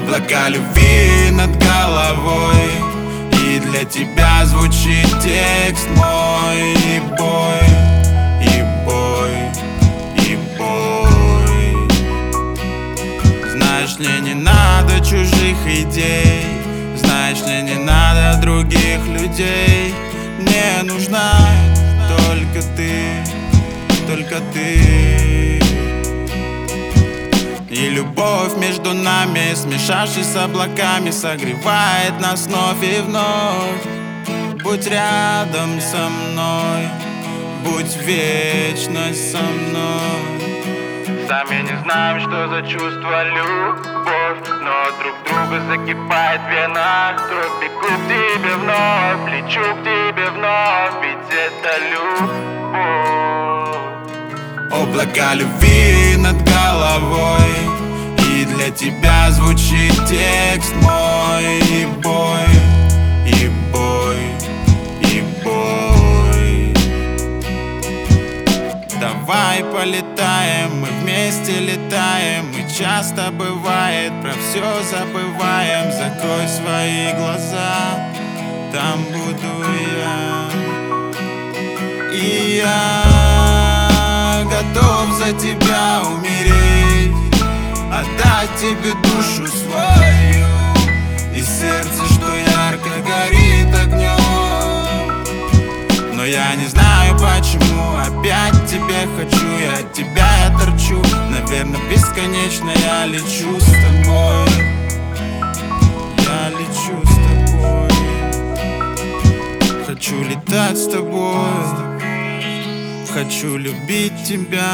Облака любви над головой, и для тебя звучит текст мой. И бой, и бой, и бой. Знаешь, мне не надо чужих идей, знаешь, мне не надо других людей. Мне нужна только ты, только ты. И любовь между нами, смешавшись с облаками, согревает нас вновь и вновь. Будь рядом со мной, будь вечность со мной. Сами не знаем, что за чувство любовь, но друг друга закипает в венах кровь. Бегу к тебе вновь, лечу к тебе вновь, ведь это любовь. Облака любви над головой, и для тебя звучит текст мой. И бой, и бой, и бой. Давай полетаем, мы вместе летаем. И часто бывает, про все забываем. Закрой свои глаза, там буду я. И я готов за тебя умереть, отдать тебе душу свою и сердце, что ярко горит огнем. Но я не знаю почему, опять тебе хочу, я от тебя я торчу. Наверное, бесконечно я лечу с тобой. Я лечу с тобой. Хочу летать с тобой, хочу любить тебя.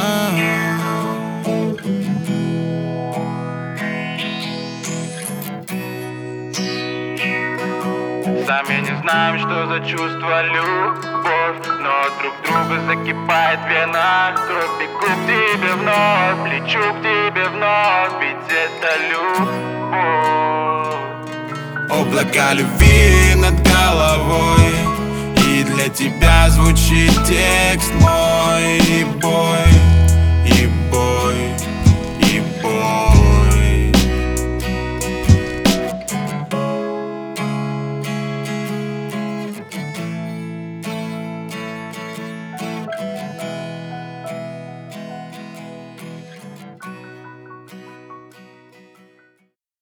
Сами не знаем, что за чувство любовь, но друг друга закипает в венах кровь. Бегу к тебе вновь, лечу к тебе вновь, ведь это любовь. Облака любви над головой, и для тебя звучит текст мой. И бой,